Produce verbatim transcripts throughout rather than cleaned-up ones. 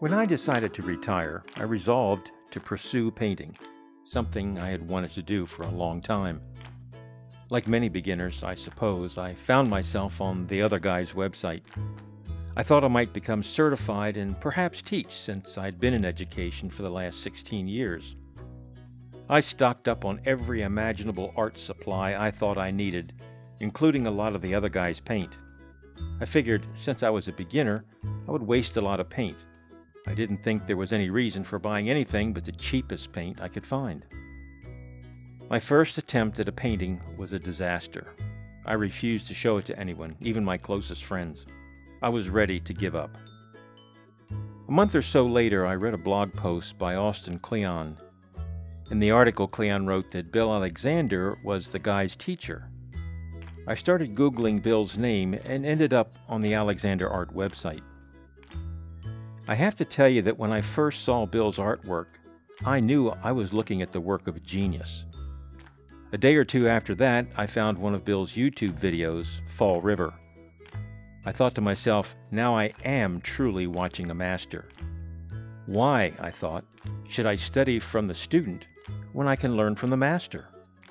When I decided to retire, I resolved to pursue painting, something I had wanted to do for a long time. Like many beginners, I suppose, I found myself on the other guy's website. I thought I might become certified and perhaps teach, since I'd been in education for the last sixteen years. I stocked up on every imaginable art supply I thought I needed, including a lot of the other guy's paint. I figured, since I was a beginner, I would waste a lot of paint. I didn't think there was any reason for buying anything but the cheapest paint I could find. My first attempt at a painting was a disaster. I refused to show it to anyone, even my closest friends. I was ready to give up. A month or so later, I read a blog post by Austin Kleon. In the article, Kleon wrote that Bill Alexander was the guy's teacher. I started Googling Bill's name and ended up on the Alexander Art website. I have to tell you that when I first saw Bill's artwork, I knew I was looking at the work of a genius. A day or two after that, I found one of Bill's YouTube videos, Fall River. I thought to myself, now I am truly watching a master. Why, I thought, should I study from the student when I can learn from the master?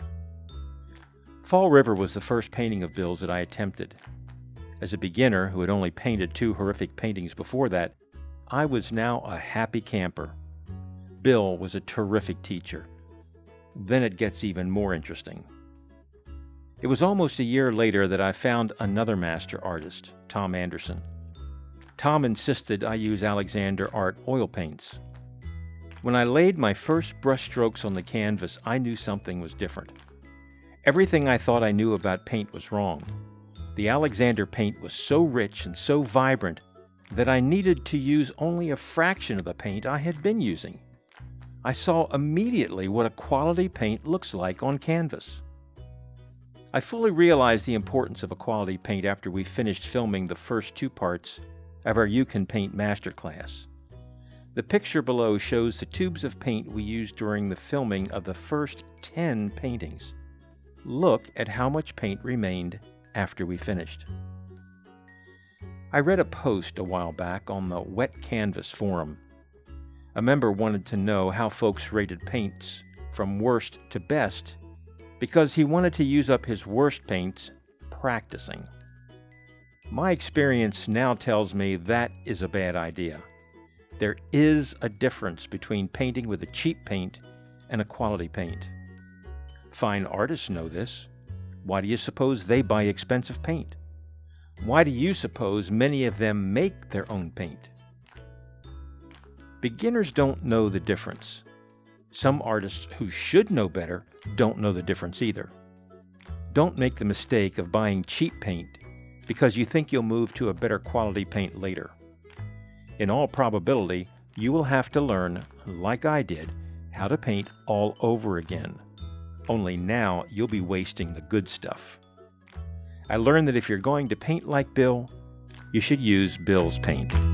Fall River was the first painting of Bill's that I attempted. As a beginner who had only painted two horrific paintings before that, I was now a happy camper. Bill was a terrific teacher. Then it gets even more interesting. It was almost a year later that I found another master artist, Tom Anderson. Tom insisted I use Alexander Art oil paints. When I laid my first brushstrokes on the canvas, I knew something was different. Everything I thought I knew about paint was wrong. The Alexander paint was so rich and so vibrant that I needed to use only a fraction of the paint I had been using. I saw immediately what a quality paint looks like on canvas. I fully realized the importance of a quality paint after we finished filming the first two parts of our You Can Paint Masterclass. The picture below shows the tubes of paint we used during the filming of the first ten paintings. Look at how much paint remained after we finished. I read a post a while back on the Wet Canvas forum. A member wanted to know how folks rated paints from worst to best because he wanted to use up his worst paints practicing. My experience now tells me that is a bad idea. There is a difference between painting with a cheap paint and a quality paint. Fine artists know this. Why do you suppose they buy expensive paint? Why do you suppose many of them make their own paint? Beginners don't know the difference. Some artists who should know better don't know the difference either. Don't make the mistake of buying cheap paint because you think you'll move to a better quality paint later. In all probability, you will have to learn, like I did, how to paint all over again. Only now you'll be wasting the good stuff. I learned that if you're going to paint like Bill, you should use Bill's paint.